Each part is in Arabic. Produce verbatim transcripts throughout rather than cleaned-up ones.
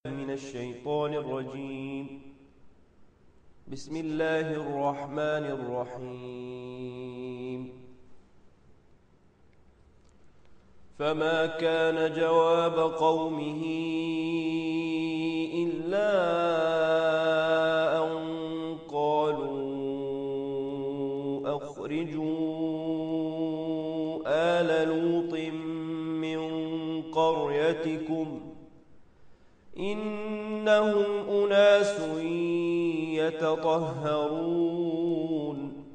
من الشيطان الرجيم. بسم الله الرحمن الرحيم. فما كان جواب قومه إلا أن قالوا أخرجوا آل لوط من قريتكم إنهم أناس يتطهرون.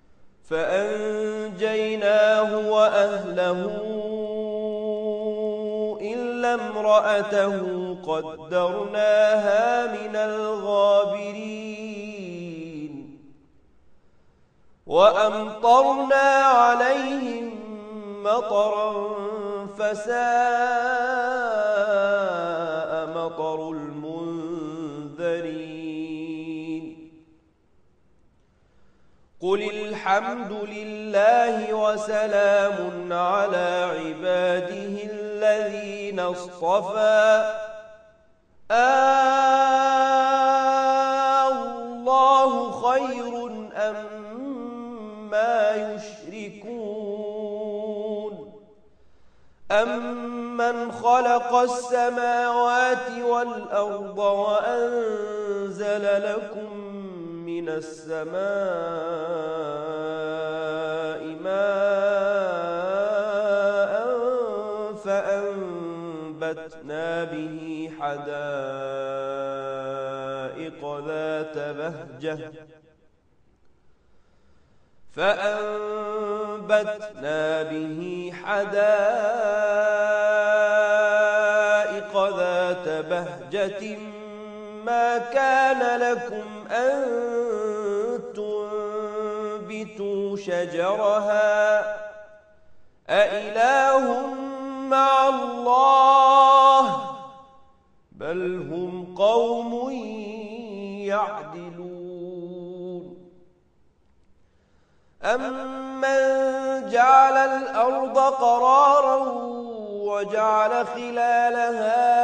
فأنجيناه وأهله إلا امرأته قدرناها من الغابرين. وأمطرنا عليهم مطرا فساء مطر المنذرين. قل الحمد لله وسلام على عباده الذين اصطفى الله خير أما يشركون. أمن خلق السماوات والأرض وأنزل لكم من السماء ماء فأنبتنا به حدائق ذات بهجة فأنبتنا به حدائق ذات بهجة ما كان لكم أن تنبتوا شجرها أإله مع الله بل هم قوم يعدلون. أمن جعل الأرض قرارا وجعل خلالها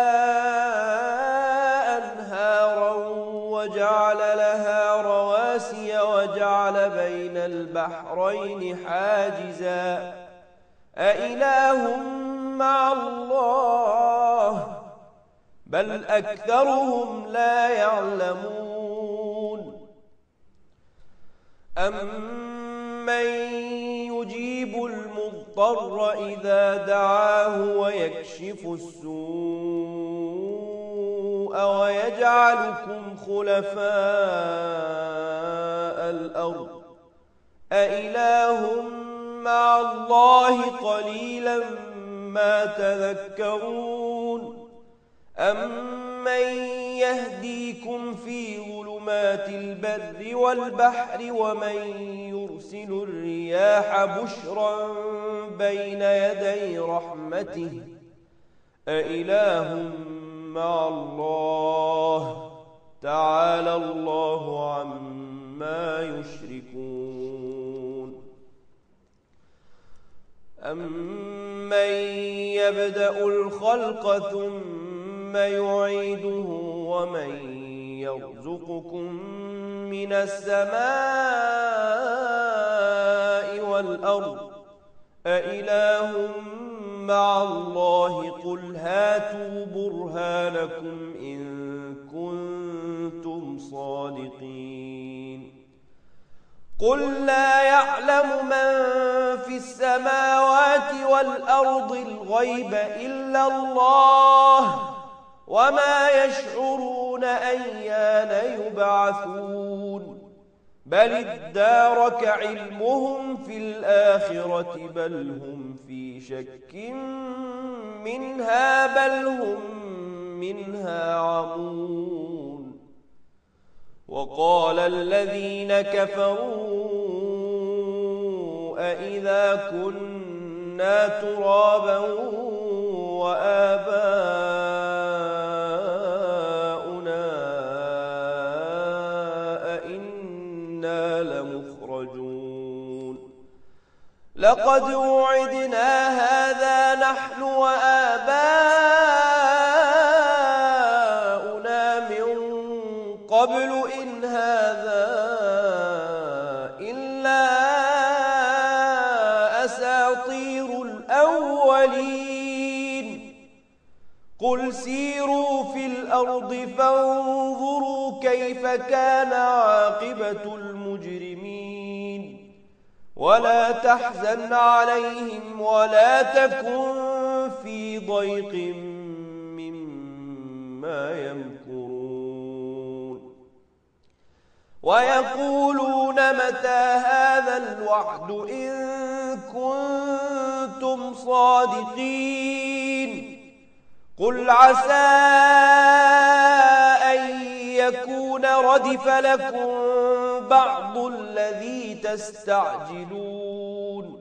أنهارا وجعل لها رواسي وجعل بين البحرين حاجزا أإله مع الله بل أكثرهم لا يعلمون. أمن يجيب المضطر إذا دعاه ويكشف السوء ويجعلكم خلفاء الأرض أإله مع الله قليلا ما تذكرون. أمن يهديكم في ظلمات البر والبحر ومن يرسل الرياح بشرا بين يدي رحمته أإله مع الله تعالى الله عما يشركون. أمن يبدأ الخلق ثم يعيده ومن يرزقكم من السماء والأرض أإله مع الله قل هاتوا برهانكم إن كنتم صادقين. قل لا يعلم من في السماوات والأرض الغيب إلا الله وما يشعرون أيان يبعثون. بل ادارك علمهم في الآخرة بل هم في شك منها بل هم منها عمون. وقال الذين كفروا أإذا كنا ترابا وآباؤنا أئنا لمخرجون. لقد وعدنا هذا نحن وآباؤنا قبل إن هذا إلا أساطير الأولين قل سيروا في الأرض فانظروا كيف كان عاقبة المجرمين ولا تحزن عليهم ولا تكن في ضيق مما يمكرون ويقولون متى هذا الوعد إن كنتم صادقين قل عسى أن يكون ردف لكم بعض الذي تستعجلون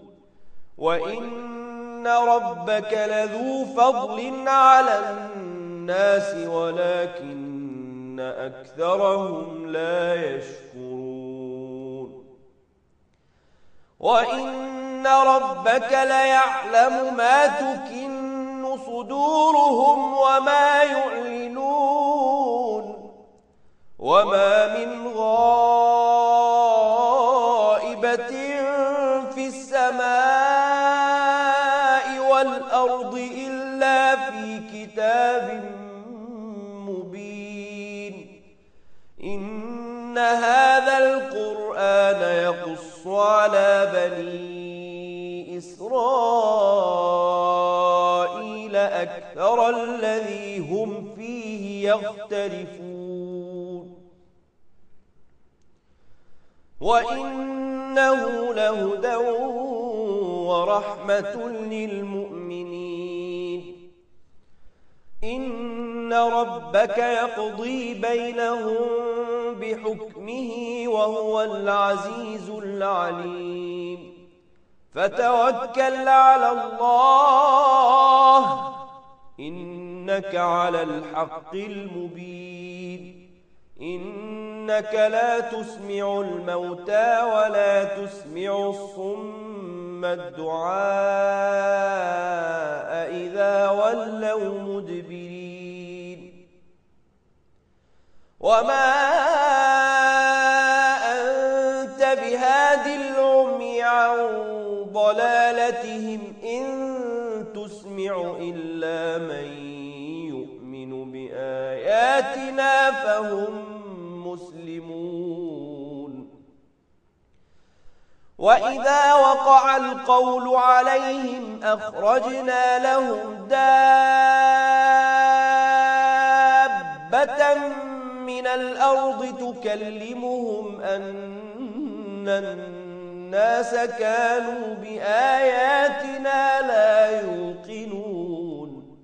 وإن ربك لذو فضل على الناس ولكن أكثرهم لا يشكرون وإن ربك ليعلم ما تكن صدورهم وما يعلنون وما من غائبة في السماء والأرض إلا في كتاب مبين إن هذا القرآن يقص على بني إسرائيل أكثر الذي هم فيه يختلفون وإنه لهدى ورحمة للمؤمنين إن ربك يقضي بينهم بحكمه وهو العزيز العليم فتوكل على الله إنك على الحق المبين إنك لا تسمع الموتى ولا تسمع الصم الدعاء إذا ولوا مدبرين وما أنت بهاد العمي عن ضلالتهم إن تسمع إلا من يؤمن بآياتنا فهم مسلمون وإذا وقع القول عليهم أخرجنا لهم دابة من الأرض تكلمهم أن الناس كانوا بآياتنا لا يوقنون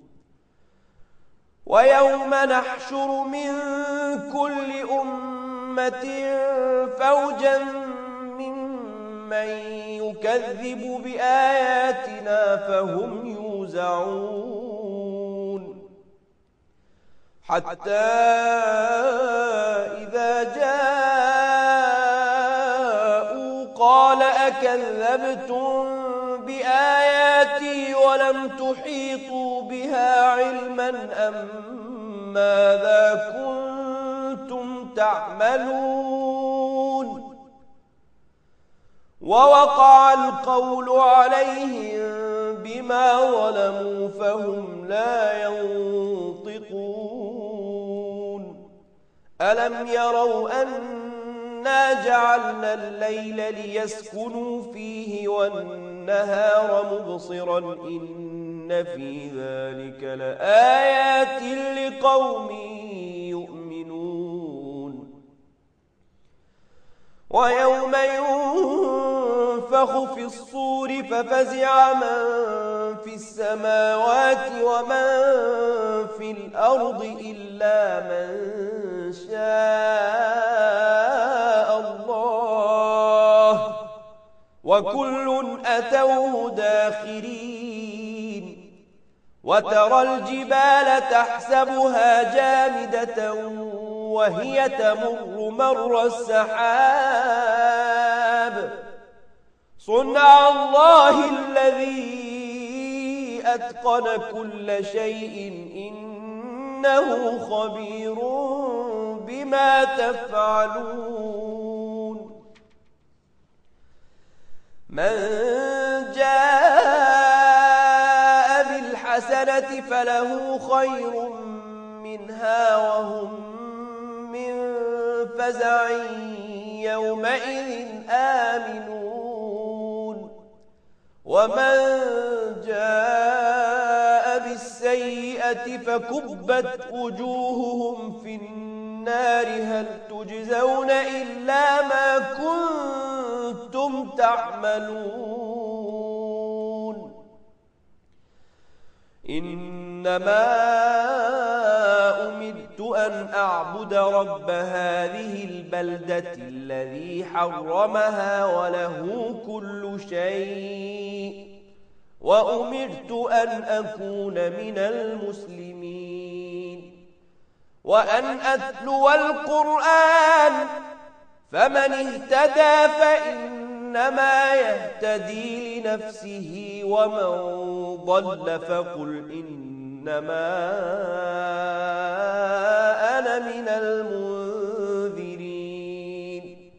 ويوم نحشر من كل أمة فوجا ممن يكذب بآياتنا فهم يوزعون حتى إذا جاءوا قال أكذبتم بآياتي ولم تحيطوا بها علما أم ماذا كنتم تعملون ووقع القول عليهم بما ظلموا فهم لا ينطقون ألم يروا أنا جعلنا الليل ليسكنوا فيه والنهار مبصرا إن في ذلك لآيات لقوم يؤمنون ويوم ينفخ في الصور ففزع من في السماوات ومن في الأرض إلا من شاء الله وكل أتوه داخرين وترى الجبال تحسبها جامدة وهي تمر مر السحاب صنع الله الذي أتقن كل شيء إنه خبير بما بما تفعلون من جاء بالحسنة فله خير منها وهم من فزع يومئذ آمنون ومن جاء بالسيئة فكبت وجوههم في النار هل تجزون إلا ما كنتم تعملون إنما أمرت أن أعبد رب هذه البلدة الذي حرمها وله كل شيء وأمرت أن أكون من المسلمين وأن أتلو القرآن فمن اهتدى فإنما يهتدي لنفسه ومن ضل فقل إنما أنا من المنذرين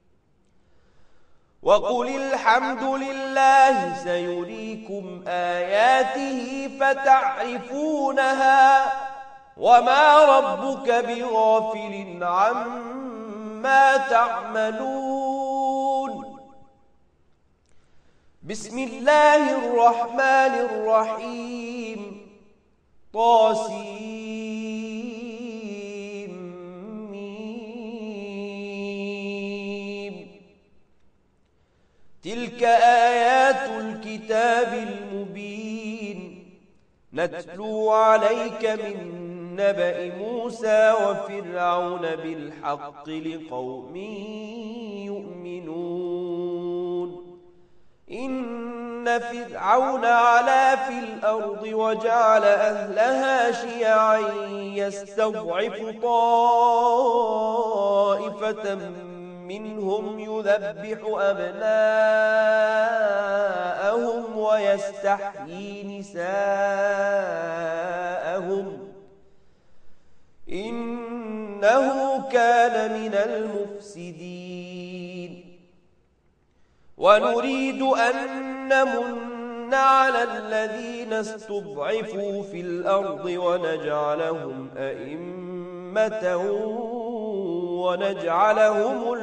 وقل الحمد لله سيريكم آياته فتعرفونها وما ربك بغافل عما تعملون بسم الله الرحمن الرحيم طاسيم ميم تلك آيات الكتاب المبين نتلو عليك من نبأ موسى وفرعون بالحق لقوم يؤمنون إن فرعون علا في الأرض وجعل أهلها شيعا يستضعف طائفة منهم يذبح أبناءهم ويستحيي نساءهم إنه كان من المفسدين ونريد أن نمن على الذين استضعفوا في الأرض ونجعلهم أئمة ونجعلهم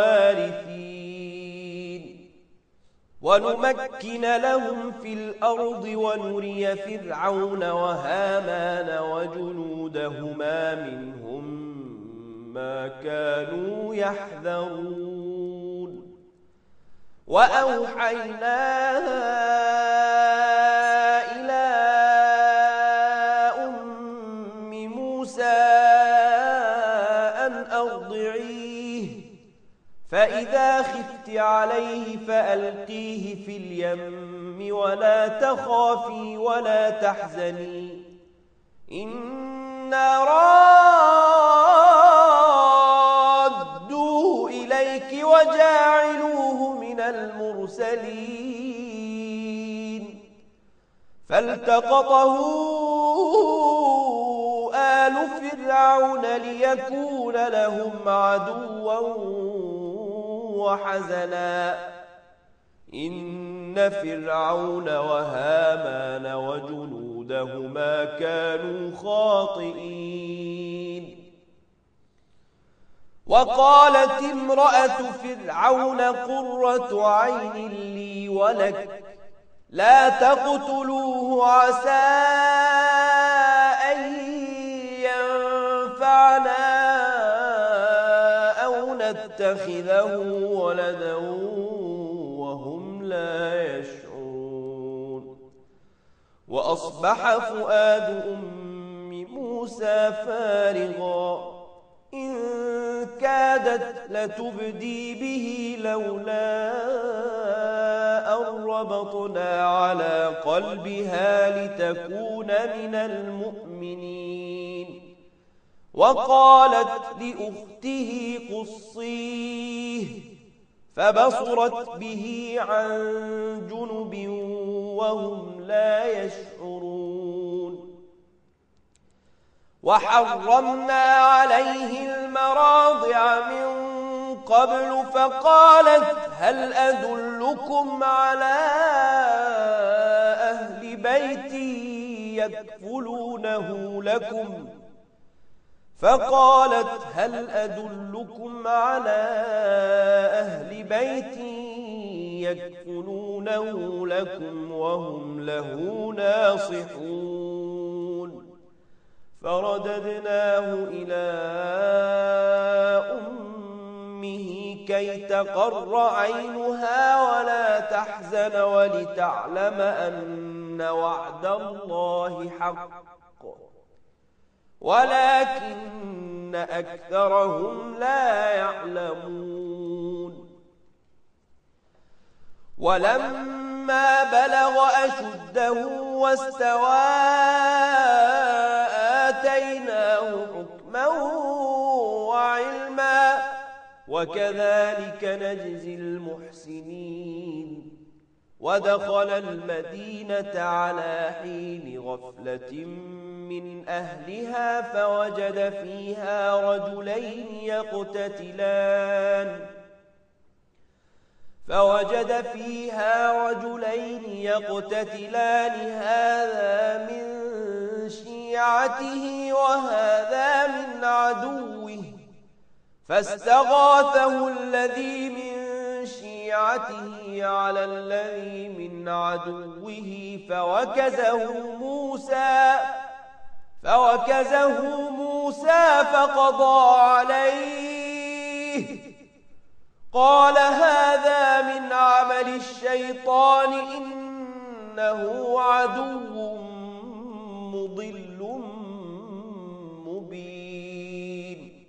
الوارثين ونمكن لهم في الأرض ونري فرعون وهامان وجنودهما منهم ما كانوا يحذرون وأوحينا إلى أم موسى أن أرضعيه فإذا خفت عليه فألقيه في اليم ولا تخافي ولا تحزني إنا رادوه إليك وجاعلوه من المرسلين فالتقطه آل فرعون ليكون لهم عدوا وحزنا إن فرعون وهامان وجنودهما كانوا خاطئين وقالت امرأة فرعون قرة عين لي ولك لا تقتلوه عسى أن ينفعنا أو نتخذه ولدا وهم لا يشعرون وأصبح فؤاد أم موسى فارغا إن كادت لتبدي به لولا أن ربطنا على قلبها لتكون من المؤمنين وقالت لأخته قصيه فبصرت به عن جنب وهم لا يشعرون وحرمنا عليه المراضع من قبل فقالت هل أدلكم على أهل بيت يكفلونه لكم فقالت هل أدلكم على أهل بيت يكفلونه لكم وهم له ناصحون فرددناه إلى أمه كي تقر عينها ولا تحزن ولتعلم أن وعد الله حق ولكن أكثرهم لا يعلمون ولما بلغ أشده واستوى آتيناه حكما وعلما وكذلك نجزي المحسنين ودخل المدينة على حين غفلة من أهلها فوجد فيها رجلين يقتتلان فوجد فيها رجلين يقتتلان هذا من شيعته وهذا من عدوه فاستغاثه الذي من شيعته على الذي من عدوه فوكزه موسى فوكزه موسى فقضى عليه قال هذا من عمل الشيطان إنه عدو مضل مبين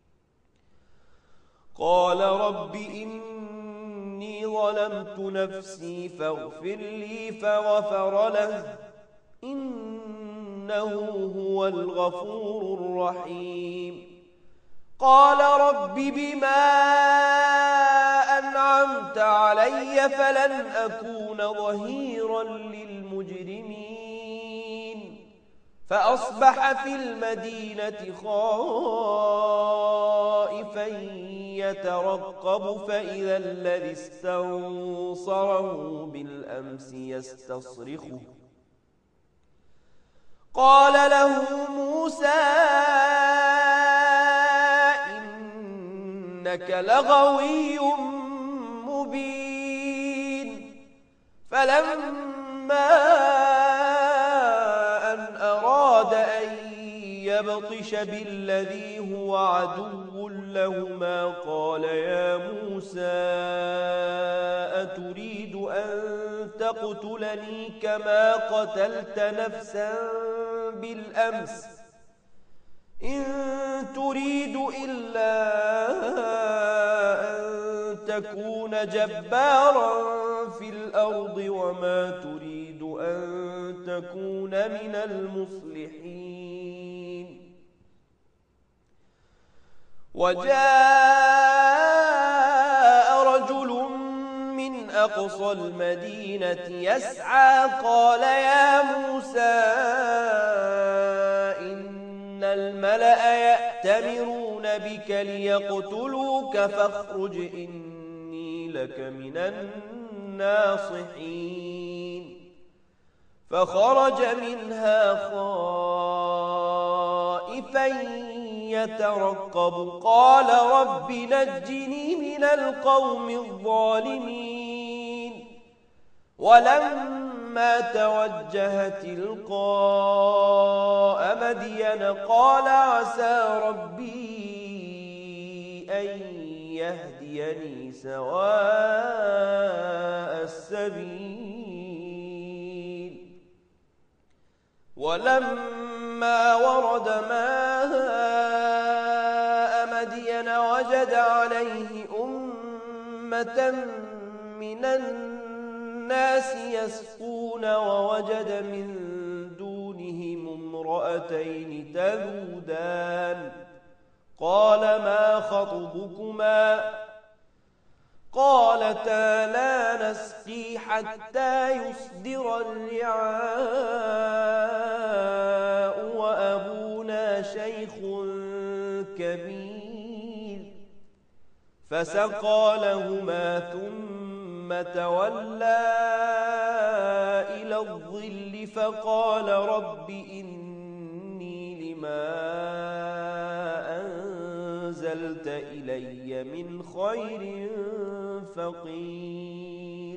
قال رب إني ظلمت نفسي فاغفر لي فغفر له إنه هو الغفور الرحيم قال رب بما أنعمت علي فلن أكون ظهيرا للمجرمين فأصبح في المدينة خائفا يترقب فإذا الذي استنصره بالأمس يستصرخه قال له موسى إنك لغوي مبين فلما أن أراد أن يبطش بالذي هو عدو لهما قال يا موسى أتريد أن تقتلني كما قتلت نفسا بالأمس إن تريد إلا أن تكون جبارا في الأرض وما تريد أن تكون من المصلحين وجاء رجل من أقصى المدينة يسعى قال يا موسى إن الملأ يأتمرون بك ليقتلوك فاخرج إني لك من الناصحين فخرج منها خائفا يترقب قال رب نجني من القوم الظالمين ولما توجه تلقاء مدين قال عسى ربي أن يهديني سواء السبيل ولما ورد ماء مدين وجد عليه أمة من الناس يسقون ووجد من دونهم امرأتين تذودان قال ما خطبكما قالتا لا نسقي حتى يصدر الرعاء وأبونا شيخ كبير فسقى لهما ثم تولى إلى الظل فقال رب إني لما أنزلت إلي من خير فقير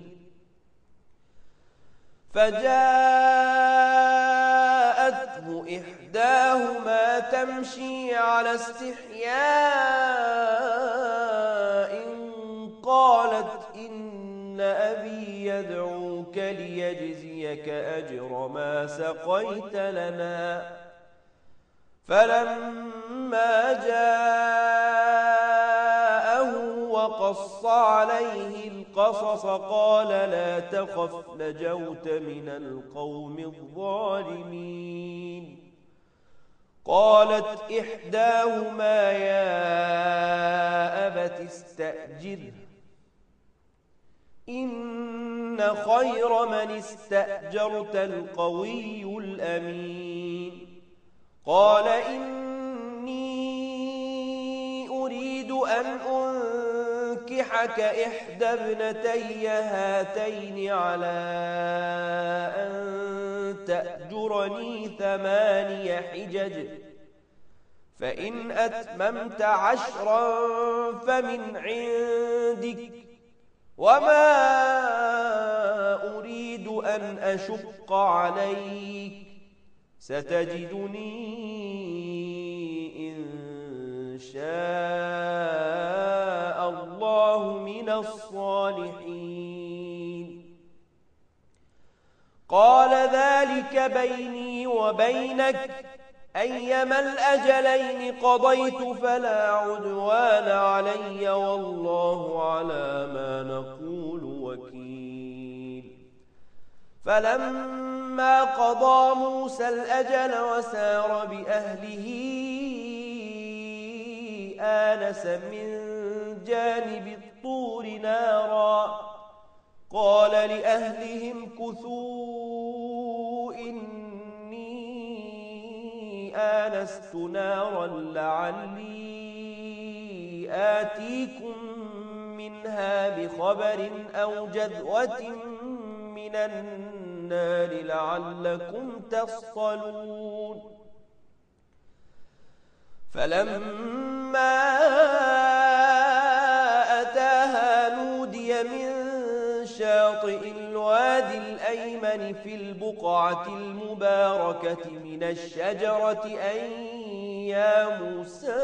فجاءته إحداهما تمشي على استحياء قالت إن أبي يدعوك ليجزيك أجر ما سقيت لنا فلما جاءه وقص عليه القصص قال لا تخف نجوت من القوم الظالمين قالت إحداهما يا أبت استأجره إن خير من استأجرت القوي الأمين قال إني أريد أن أنكحك إحدى ابنتي هاتين على أن تأجرني ثماني حجج فإن أتممت عشرا فمن عندك وما أريد أن أشق عليك ستجدني إن شاء الله من الصالحين قال ذلك بيني وبينك أيما الأجلين قضيت فلا عدوان علي والله على ما نقول وكيل فلما قضى موسى الأجل وسار بأهله آنس من جانب الطور نارا قال لأهلهم كثوا إني آنست نارا لعلي آتيكم منها بخبر أو جذوة من النار لعلكم تصطلون فلما أتاها نودي من شاطئ الوادي الأيمن في البقعة المباركة من الشجرة أن يا موسى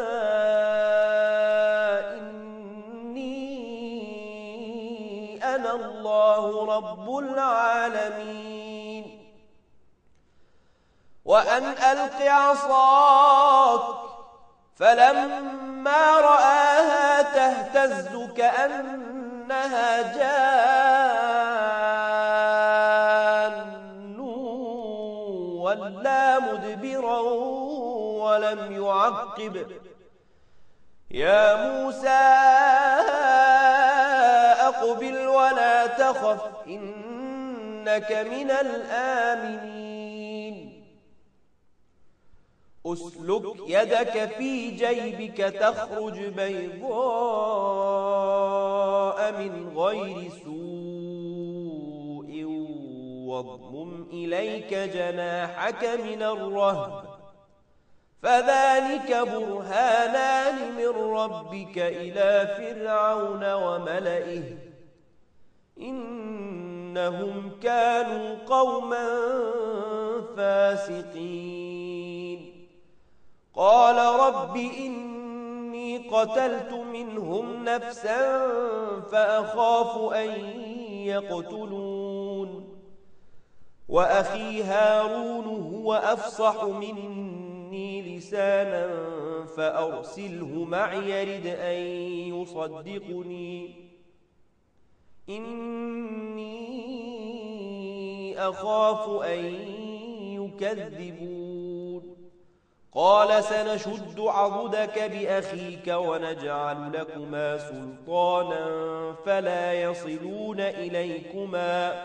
إني أنا الله رب العالمين وأن ألق عصاك فلما رآها تهتز كأنها جان ولا مدبرا ولم يعقب يا موسى أقبل ولا تخف إنك من الآمنين أسلك يدك في جيبك تخرج بيضاء من غير سوء واضمم إليك جناحك من الرهب فذلك برهانان من ربك إلى فرعون وملئه إنهم كانوا قوما فاسقين قال رب إني قتلت منهم نفسا فأخاف أن يقتلون وأخي هارون هو أفصح مني لسانا فأرسله معي يرد أن يصدقني إني أخاف أن يكذبون قال سنشد عضدك بأخيك ونجعل لكما سلطانا فلا يصلون إليكما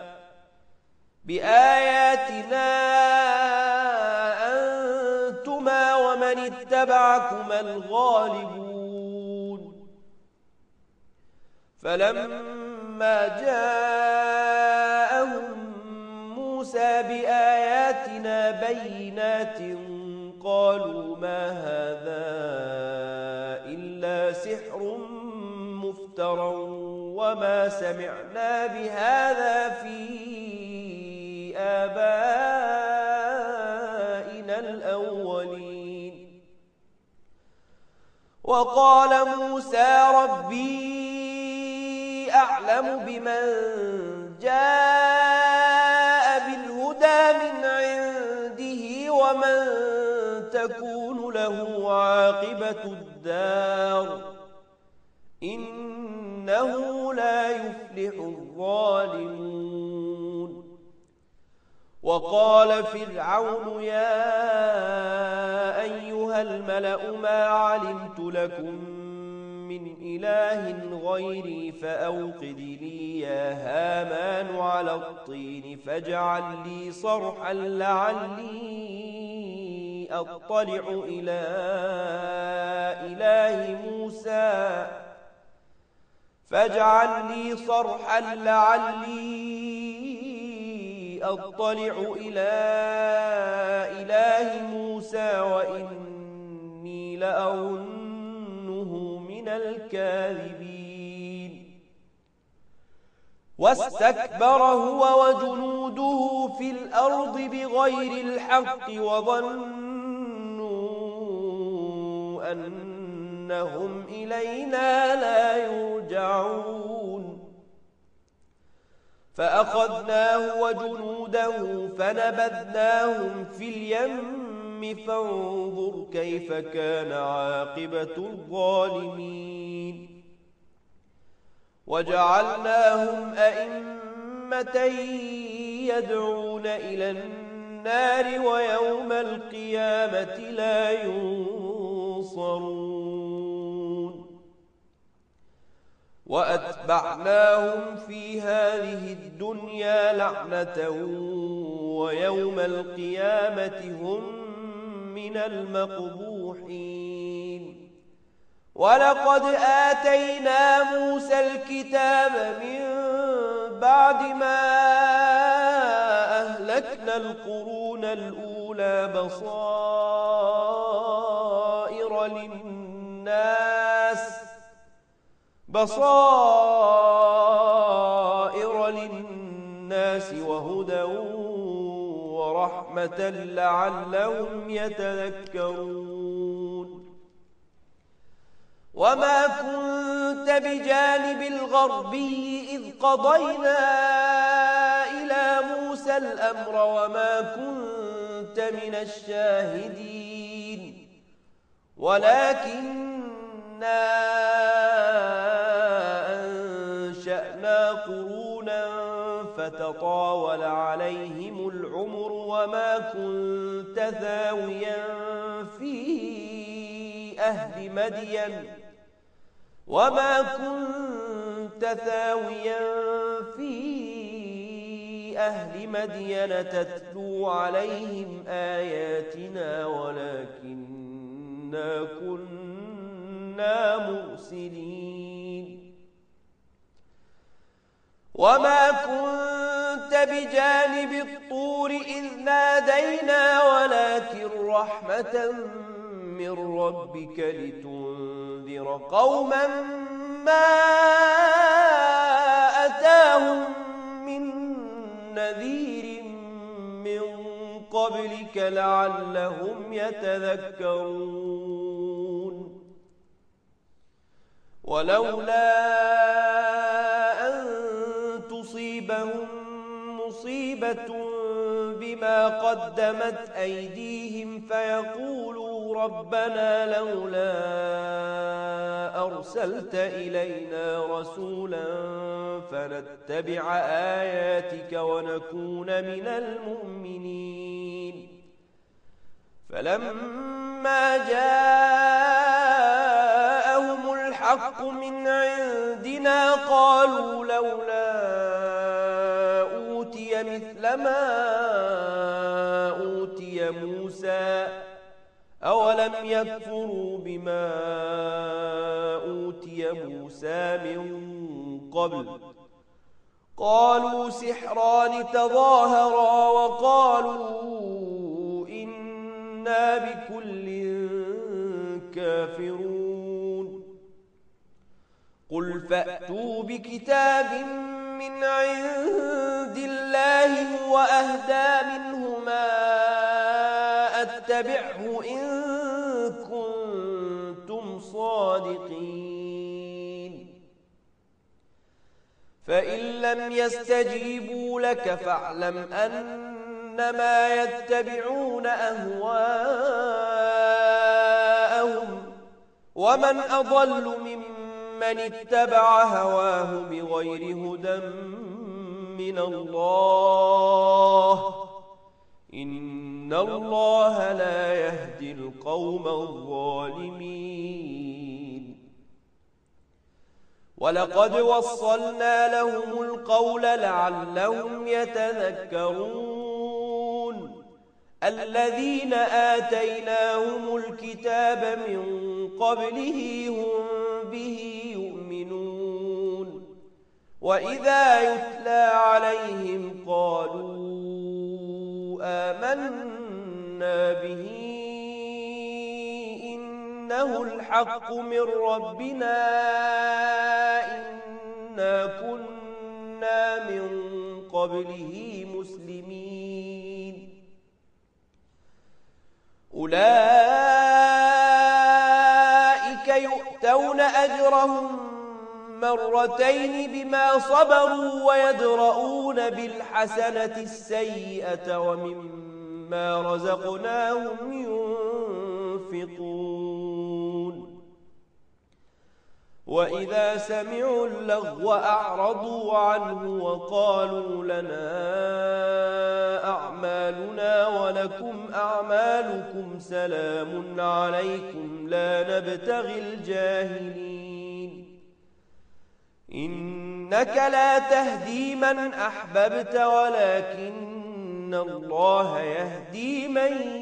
بآياتنا أنتما ومن ومن اتبعكما الغالبون. فلما جاءهم موسى بآياتنا بينات قالوا ما هذا إلا سحر مفترى وما سمعنا بهذا في آبائنا الأولين. وقال موسى ربي أعلم بمن جاء بالهدى من عنده ومن تكون له عاقبة الدار إنه لا يفلح الظالمون. وقال فرعون يا أيها الملأ ما علمت لكم من إله غيري فأوقد لي يا هامان على الطين فاجعل لي صرحا لعلي أطلع إلى إله موسى فاجعل لي صرحا لعلي أطلع إلى إله موسى وإني لأظنه من الكاذبين. واستكبر هو وجنوده في الأرض بغير الحق وظنوا أنهم إلينا لا يرجعون. فأخذناه وجنوده فنبذناهم في اليم فانظر كيف كان عاقبة الظالمين. وجعلناهم أئمة يدعون إلى النار ويوم القيامة لا ينصرون. وأتبعناهم في هذه الدنيا لعنة ويوم القيامة هم من المقبوحين. ولقد آتينا موسى الكتاب من بعد ما أهلكنا القرون الأولى بصائر للناس بصائر للناس وهدى ورحمة لعلهم يتذكرون. وما كنت بجانب الغربي إذ قضينا إلى موسى الأمر وما كنت من الشاهدين ولكننا أنشأنا قرونا فتطاول عليهم العمر وما كنت ثاويا في أهل مدين وما كنت ثاويا في أهل مدين تتلو عليهم آياتنا ولكننا كنا مرسلين. وما كنت بجانب الطور إذ نادينا ولكن رحمة من ربك لتنذر قوما ما أتاهم من نذير من قبلك لعلهم يتذكرون. ولولا أن تصيبهم مصيبة بما قدمت أيديهم فيقولوا ربنا لولا أرسلت إلينا رسولا فنتبع آياتك ونكون من المؤمنين. فلما جاءهم الحق من عندنا قالوا لولا أوتي مثل ما أوتي موسى أولم أولم يكفروا بما أوتي موسى من قبل قالوا سحران تظاهرا وقالوا إنا بكل كافرون قل فأتوا بكتاب من عند الله هو أهدى منهما أتبعه إن كنتم صادقين فإن لم يستجيبوا لك فاعلم أنما يتبعون أهواءهم ومن أضل ممن اتبع هواه بغير هدى من الله إن الله لا يهدي القوم الظالمين ولقد وصلنا لهم القول لعلهم يتذكرون الذين آتيناهم الكتاب من قبله هم به يؤمنون وإذا يتلى عليهم قالوا آمنا به إنه الحق من ربنا إنا كنا من قبله مسلمين أولئك يؤتون أجرهم مرتين بما صبروا ويدرؤون بالحسنة السيئة ومما رزقناهم ينفقون وإذا سمعوا اللغو أعرضوا عنه وقالوا لنا أعمالنا ولكم أعمالكم سلام عليكم لا نبتغي الجاهلين إنك لا تهدي من أحببت ولكن الله يهدي من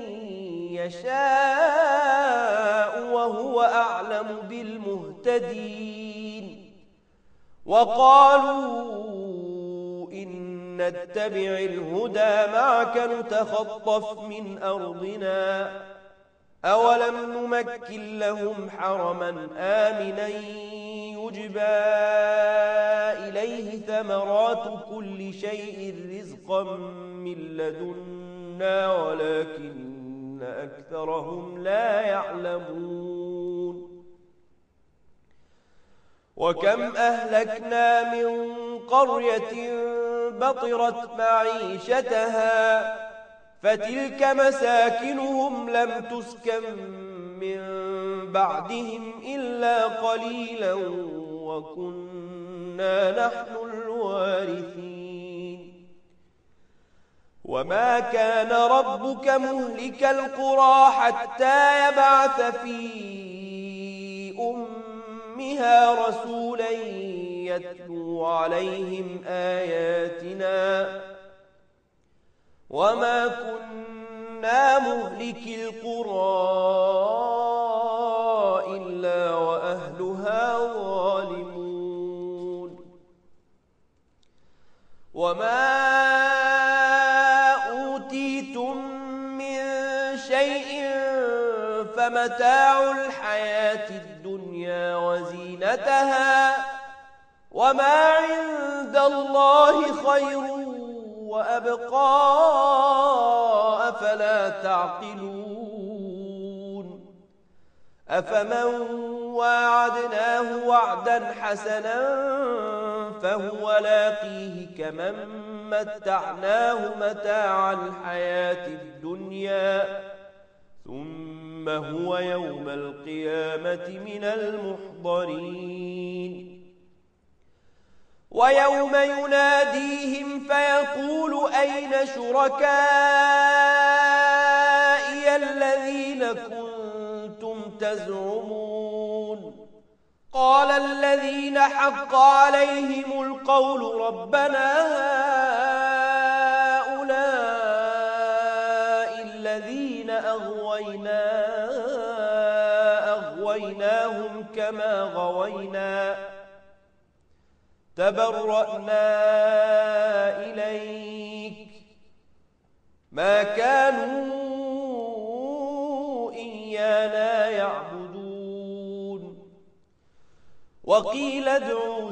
يشاء وهو أعلم بالمهتدين وقالوا إن نتبع الهدى معك نتخطف من أرضنا أولم نمكن لهم حرما آمنا يجبى إليه ثمرات كل شيء رزقا من لدنا ولكن أكثرهم لا يعلمون وكم أهلكنا من قرية بطرت معيشتها فتلك مساكنهم لم تسكن من بعدهم إلا قليلا وكنا نحن الوارثين وما كان ربك مهلك القرى حتى يبعث في أمها رسولا يتلو عليهم آياتنا وما كنا مهلك القرى إلا وأهلها ظالمون وما أوتيتم من شيء فمتاع الحياة الدنيا وزينتها وما عند الله خير وأبقى أفلا تعقلون أفمن واعدناه وعدا حسنا فهو لاقيه كمن متعناه متاع الحياة الدنيا ثم هو يوم القيامة من المحضرين ويوم يناديهم فيقول أين شركائي الذين كنتم تزعمون قال الذين حق عليهم القول ربنا هؤلاء الذين أغوينا كما غوينا تبرأنا إليك ما كانوا إيانا يعبدون وقيل ادعوا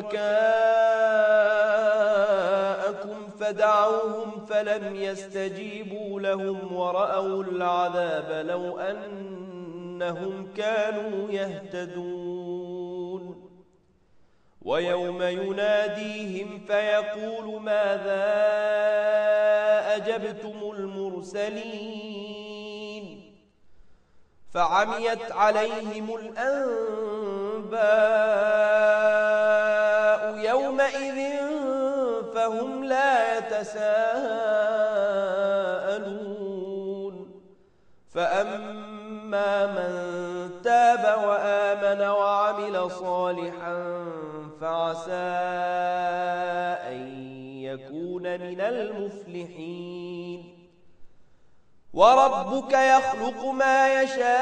شركاءكم فدعوهم فلم يستجيبوا لهم ورأوا العذاب لو أنهم كانوا يهتدون ويوم يناديهم فيقول ماذا أجبتم المرسلين فعميت عليهم الأنباء يومئذ فهم لا يتساءلون فأما من تاب وآمن وعمل صالحا فعسى أن يكون من المفلحين وربك يخلق ما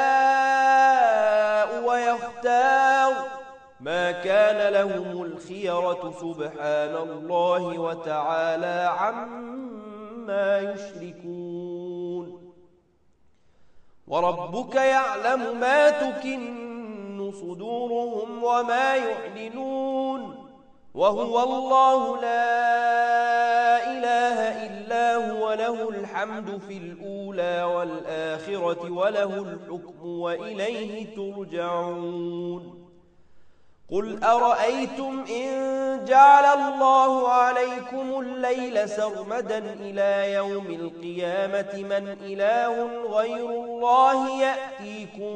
يشاء ويختار ما كان لهم الخيرة سبحان الله وتعالى عما يشركون وربك يعلم ما تكن صدورهم وما يعلنون وهو الله لا إله إلا هو له الحمد في الأولى والآخرة وله الحكم وإليه ترجعون قل أرأيتم إن جعل الله عليكم الليل سرمدا إلى يوم القيامة من إله غير الله يأتيكم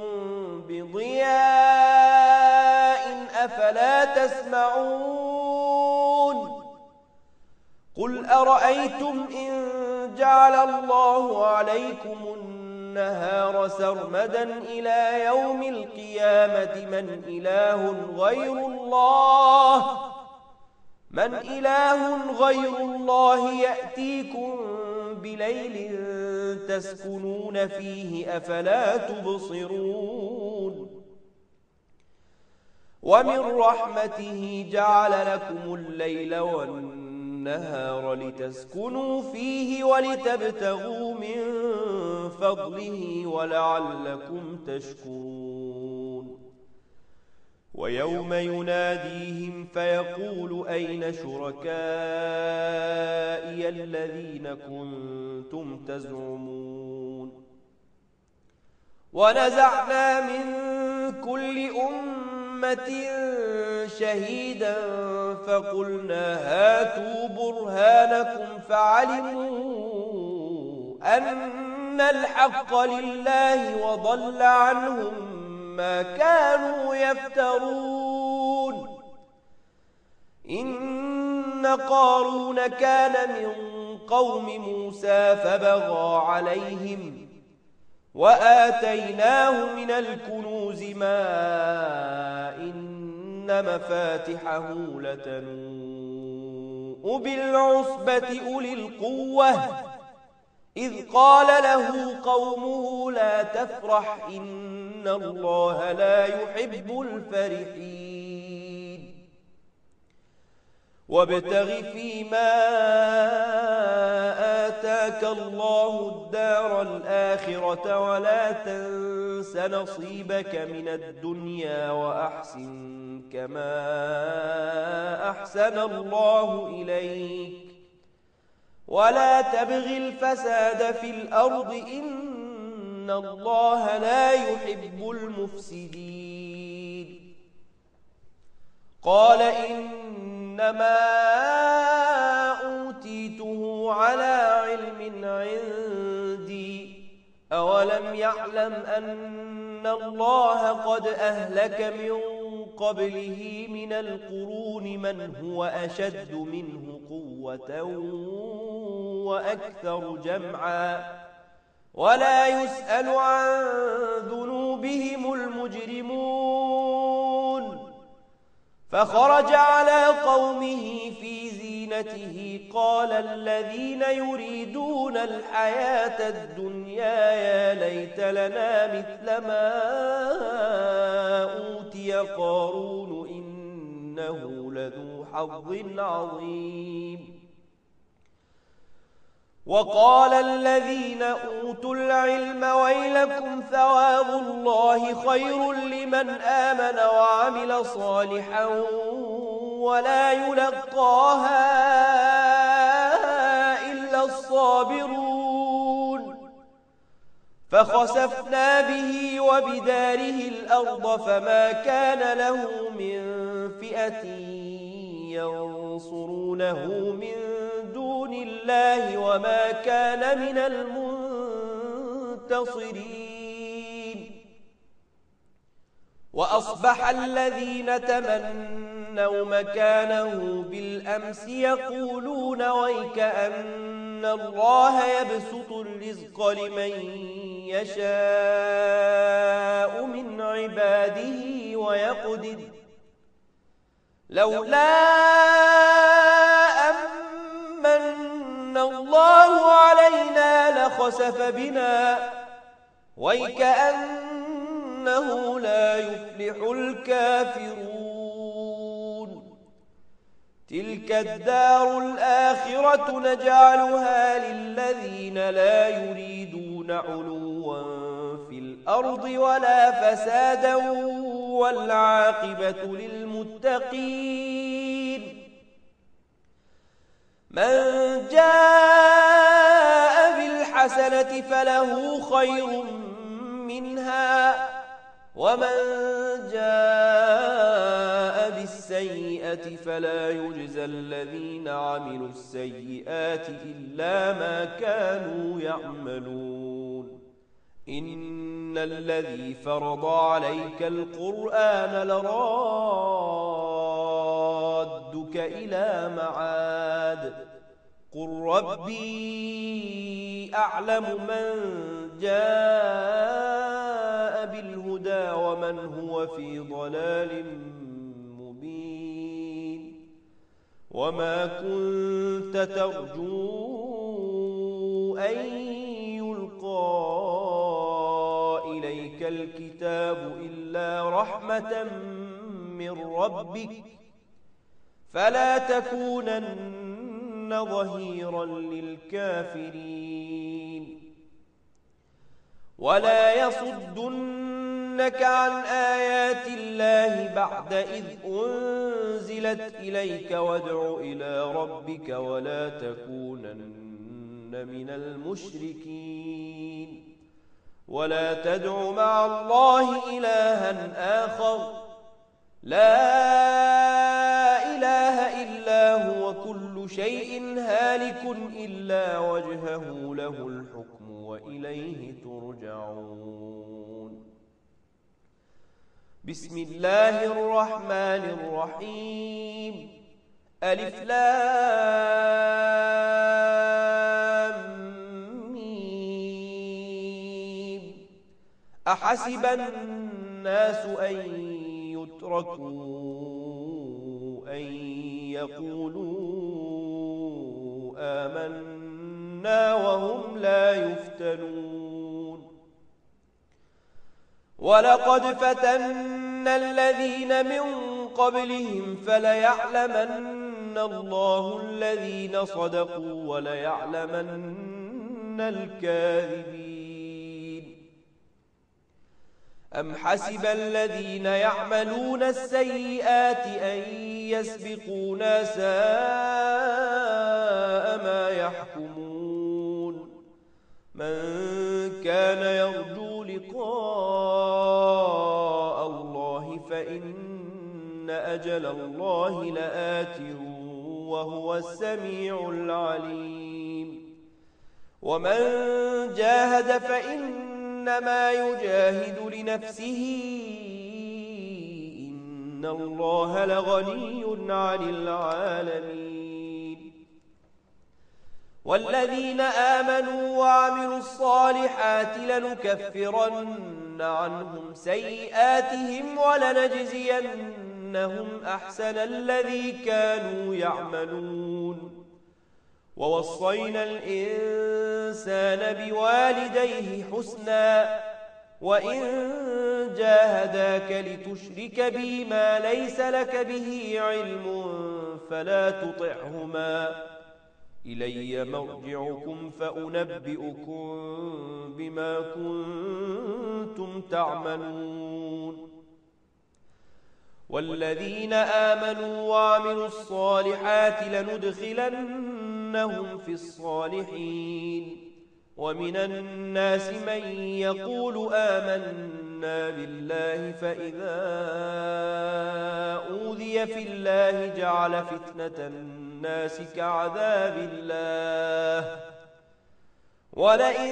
بضياء أفلا تسمعون قل أرأيتم إن جعل الله عليكم النهار سرمدا إلى يوم القيامة من إله غير الله من إله غير الله يأتيكم بليل تسكنون فيه أفلا تبصرون ومن رحمته جعل لكم الليل والنهار لتسكنوا فيه ولتبتغوا من فضله ولعلكم تشكرون ويوم يناديهم فيقول أين شركائي الذين كنتم تزعمون ونزعنا من كل أمة شهيدا فقلنا هاتوا برهانكم فعلموا أن الحق لله وضل عنهم ما كانوا يفترون إن قارون كان من قوم موسى فبغى عليهم وآتيناه من الكنوز ما إن مفاتحه لتنوء بالعصبة أولي القوة إذ قال له قومه لا تفرح إن الله لا يحب الفرحين وابتغ فيما آتاك الله الدار الآخرة ولا تنس نصيبك من الدنيا وأحسن كما أحسن الله إليك ولا تبغ الفساد في الأرض إن الله لا يحب المفسدين قال إنما أوتيته على علم عندي أولم يعلم أن الله قد أهلك من قبله من القرون من هو أشد منه قوة وأكثر جمعا ولا يسأل عن ذنوبهم المجرمون فخرج على قومه في زينته قال الذين يريدون الحياة الدنيا يا ليت لنا مثل ما أوتي قارون إنه لذو حظ عظيم. وقال الذين أوتوا العلم ويلكم ثواب الله خير لمن آمن وعمل صالحا ولا يلقاها إلا الصابرون. فخسفنا به وبداره الأرض فما كان له من فئة ينصرونه من دون الله وما كان من المنتصرين. وأصبح الذين تمنوا مكانه بالأمس يقولون ويك أن الله يبسط الرزق لمن يشاء من عباده ويقدر لولا أمن الله علينا لخسف بنا ويكأنه لا يفلح الكافرون. تلك الدار الآخرة نجعلها للذين لا يريدون علوا في الأرض ولا فسادا والعاقبة للمتقين. من جاء بالحسنة فله خير منها ومن جاء بالسيئة فلا يجزى الذين عملوا السيئات إلا ما كانوا يعملون. إن الذي فرض عليك القرآن لرادك إلى معاد قل ربي أعلم من جاء بالهدى ومن هو في ضلال مبين. وما كنت ترجو أن يلقى إليك الكتاب إلا رحمة من ربك فلا تكونن ظهيرا للكافرين. ولا يصدنك عن آيات الله بعد إذ أنزلت إليك وادع إلى ربك ولا تكونن من المشركين. ولا تدع مع الله إلها آخر لا إله إلا هو كل شيء هالك إلا وجهه له الحكم وإليه ترجعون. بسم الله الرحمن الرحيم. ألف لام ميم. أحسب الناس أن يتركوا أن يقولوا آمنا وهم لا يفتنون. ولقد فتنا الذين من قبلهم فليعلمن الله الذين صدقوا وليعلمن الكاذبين. أم حسب الذين يعملون السيئات أن يسبقونا ساء ما يحكمون. من كان يرجو لقاء الله فإن أجل الله لآت وهو السميع العليم. ومن جاهد فإنما يجاهد لنفسه إن الله لغني عن العالمين. والذين آمنوا وعملوا الصالحات لنكفرن عنهم سيئاتهم ولنجزينهم أحسن الذي كانوا يعملون. ووصينا الإنسان بوالديه حسنا وإن جاهداك لتشرك بي ما ليس لك به علم فلا تطعهما إلي مرجعكم فأنبئكم بما كنتم تعملون والذين آمنوا وعملوا الصالحات لندخلنهم في الصالحين ومن الناس من يقول آمنا بالله فإذا أوذي في الله جعل فتنة الناس كعذاب الله ولئن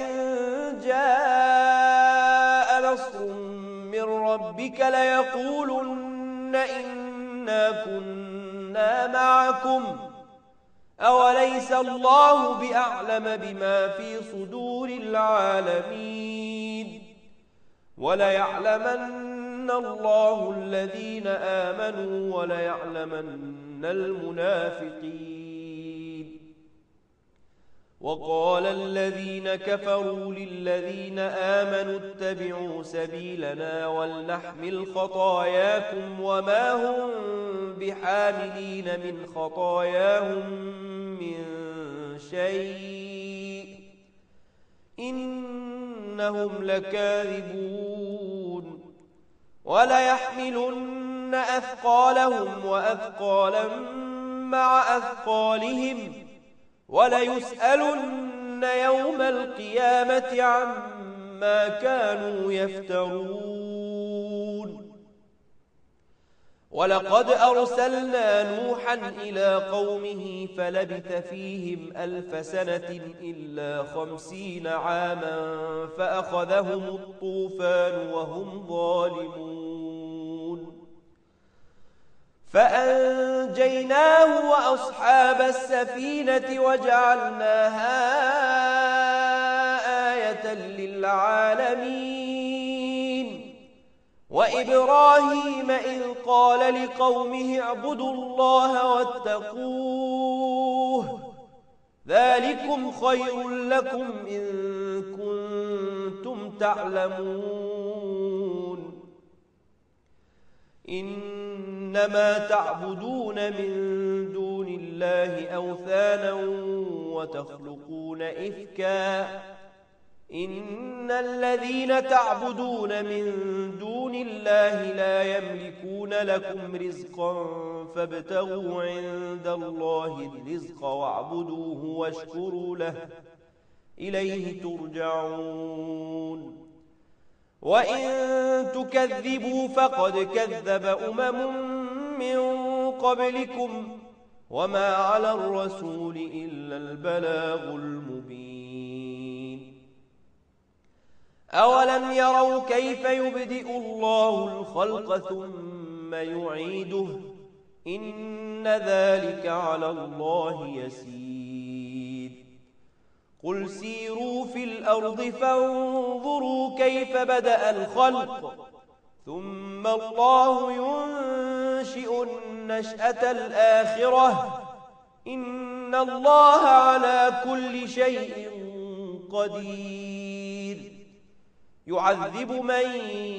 جاء نصر من ربك ليقولن إنا كنا معكم أوليس الله بأعلم بما في صدور العالمين وليعلمن الله الذين آمنوا وليعلمن المنافقين وقال الذين كفروا للذين آمنوا اتبعوا سبيلنا ولنحمل خطاياكم وما هم بحاملين من خطاياهم من شيء إنهم لكاذبون وليحملن أثقالهم وأثقالا مع أثقالهم وليسألن يوم القيامة عما كانوا يفترون ولقد أرسلنا نوحا إلى قومه فلبث فيهم ألف سنة إلا خمسين عاما فأخذهم الطوفان وهم ظالمون فأنجيناه وأصحاب السفينة وجعلناها آية للعالمين وإبراهيم إذ قال لقومه اعبدوا الله واتقوه ذلكم خير لكم إن كنتم تعلمون إنما تعبدون من دون الله أوثانا وتخلقون إفكا إن الذين تعبدون من دون الله لا يملكون لكم رزقا فابتغوا عند الله الرزق واعبدوه واشكروا له إليه ترجعون وإن تكذبوا فقد كذب أمم من قبلكم وما على الرسول إلا البلاغ المبين أولم يروا كيف يبدئ الله الخلق ثم يعيده إن ذلك على الله يسير قل سيروا في الأرض فانظروا كيف بدأ الخلق ثم الله ينشئ النشأة الآخرة إن الله على كل شيء قدير يعذب من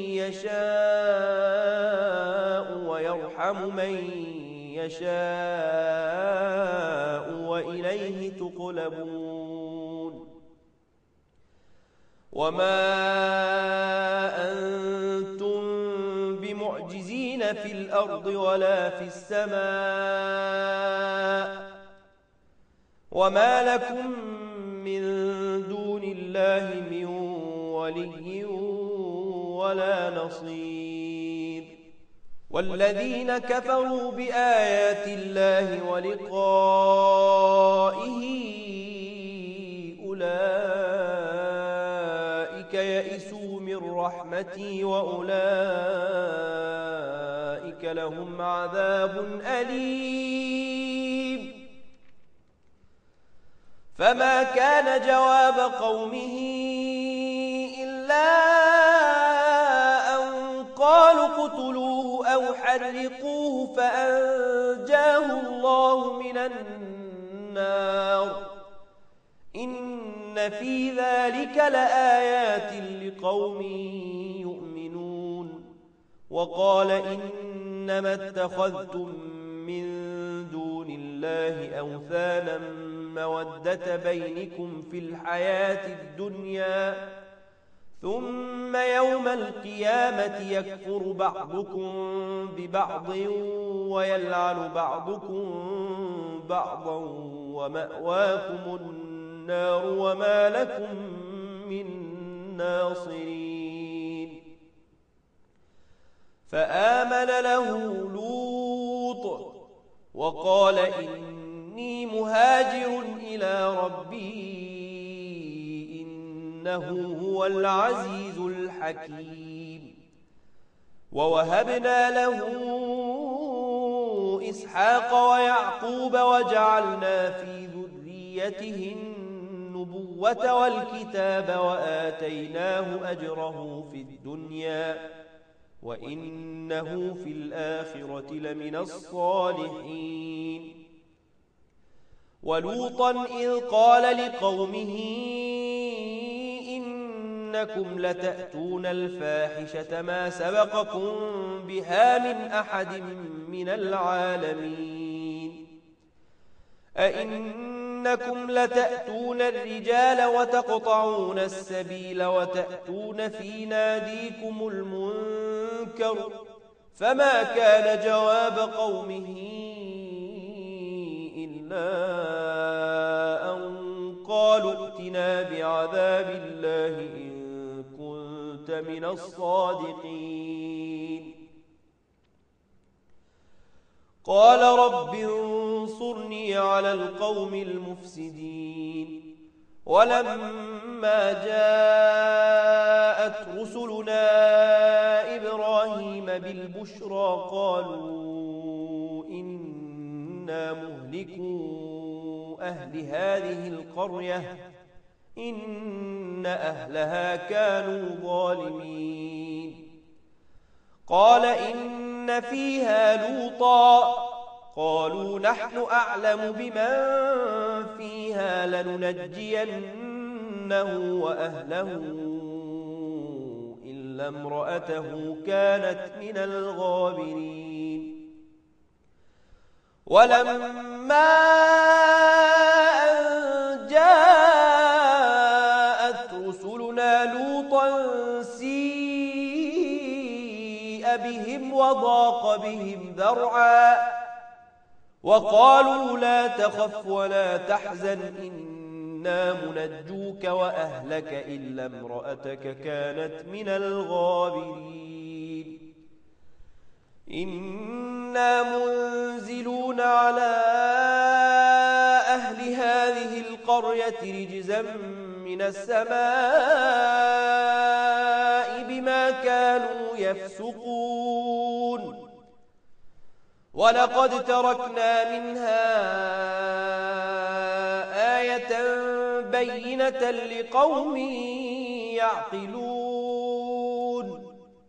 يشاء ويرحم من يشاء وإليه تقلبون وما أنتم بمعجزين في الأرض ولا في السماء وما لكم من دون الله من ولي ولا نصير والذين كفروا بآيات الله ولقائه أولئك يئسوا من رحمتي وأولئك لهم عذاب أليم فما كان جواب قومه إلا أن قالوا اقتلوه أو حرقوه فأنجاه الله من النار إن في ذلك لآيات لقوم يؤمنون وقال إنما اتخذتم من دون الله أوثانا مودة بينكم في الحياة الدنيا ثم يوم القيامة يكفر بعضكم ببعض ويلعن بعضكم بعضا ومأواكم النار وما لكم من ناصرين. فآمن له لوط وقال إني مهاجر إلى ربي إنه هو العزيز الحكيم. ووهبنا له إسحاق ويعقوب وجعلنا في ذريته النبوة والكتاب وآتيناه أجره في الدنيا وإنه في الآخرة لمن الصالحين. ولوطا إذ قال لقومه إنكم لتأتون الفاحشة ما سبقكم بها من أحد من العالمين. أئنكم لتأتون الرجال وتقطعون السبيل وتأتون في ناديكم المنكر. فما كان جواب قومه إلا أن قالوا ائتنا بعذاب الله إن كنت من الصادقين. قال رب انصرني على القوم المفسدين. ولما جاءت رسلنا إبراهيم بالبشرى قالوا إنا مهلكو أهل هذه القرية إن أهلها كانوا ظالمين. قال إن فيها لوطا قالوا نحن أعلم بمن فيها لننجينه وأهله إلا امرأته كانت من الغابرين. ولما أن جاءت رسلنا لوطا سيء بهم وضاق بهم ذرعا وقالوا لا تخف ولا تحزن إنا منجوك وأهلك إلا امرأتك كانت من الغابرين. إنا منزلون على أهل هذه القرية رجزا من السماء بما كانوا يفسقون. ولقد تركنا منها آية بينة لقوم يعقلون.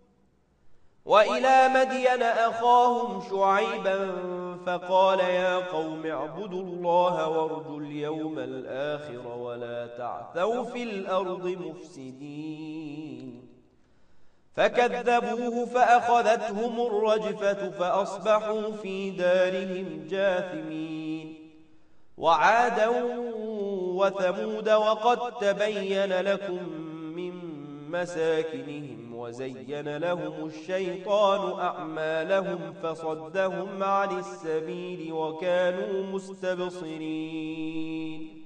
وإلى مدين أخاهم شعيبا فقال يا قوم اعبدوا الله وارجوا اليوم الآخر ولا تعثوا في الأرض مفسدين. فكذبوه فأخذتهم الرجفة فأصبحوا في دارهم جاثمين. وعادا وثمود وقد تبين لكم من مساكنهم وزين لهم الشيطان أعمالهم فصدهم عن السبيل وكانوا مستبصرين.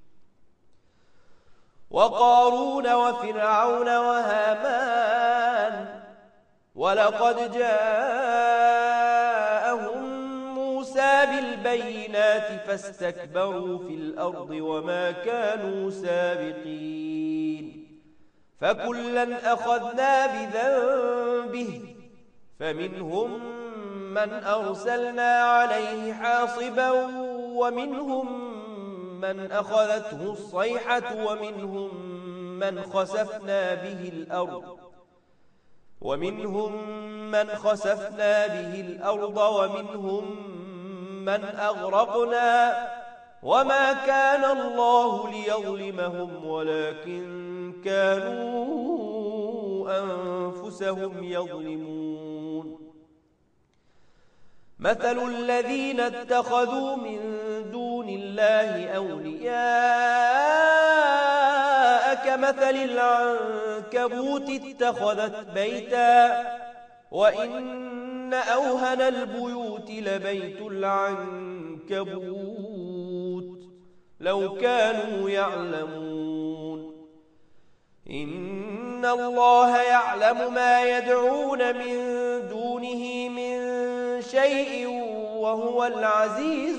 وقارون وفرعون وهامان ولقد جاءهم موسى بالبينات فاستكبروا في الأرض وما كانوا سابقين. فكلا أخذنا بذنبه فمنهم من أرسلنا عليه حاصبا ومنهم من أخذته الصيحة ومنهم من خسفنا به الأرض ومنهم من خسفنا به الأرض ومنهم من أغرقنا وما كان الله ليظلمهم ولكن كانوا أنفسهم يظلمون. مثل الذين اتخذوا من دون الله أولياء كمثل العنكبوت اتخذت بيتا وإن أوهن البيوت لبيت العنكبوت لو كانوا يعلمون إن الله يعلم ما يدعون من دونه من شيء وهو العزيز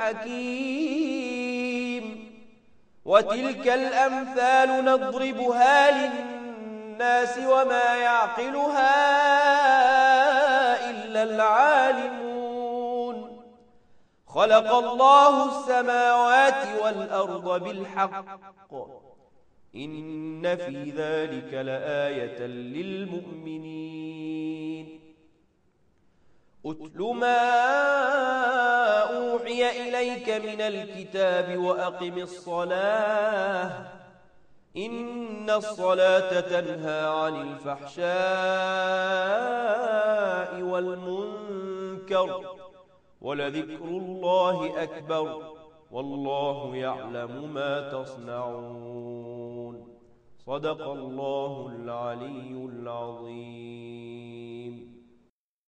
الحكيم وتلك الأمثال نضربها للناس وما يعقلها إلا العالمون خلق الله السماوات والأرض بالحق إن في ذلك لآية للمؤمنين أتل ما أوحي إليك من الكتاب وأقم الصلاة إن الصلاة تنهى عن الفحشاء والمنكر ولذكر الله أكبر والله يعلم ما تصنعون صدق الله العلي العظيم.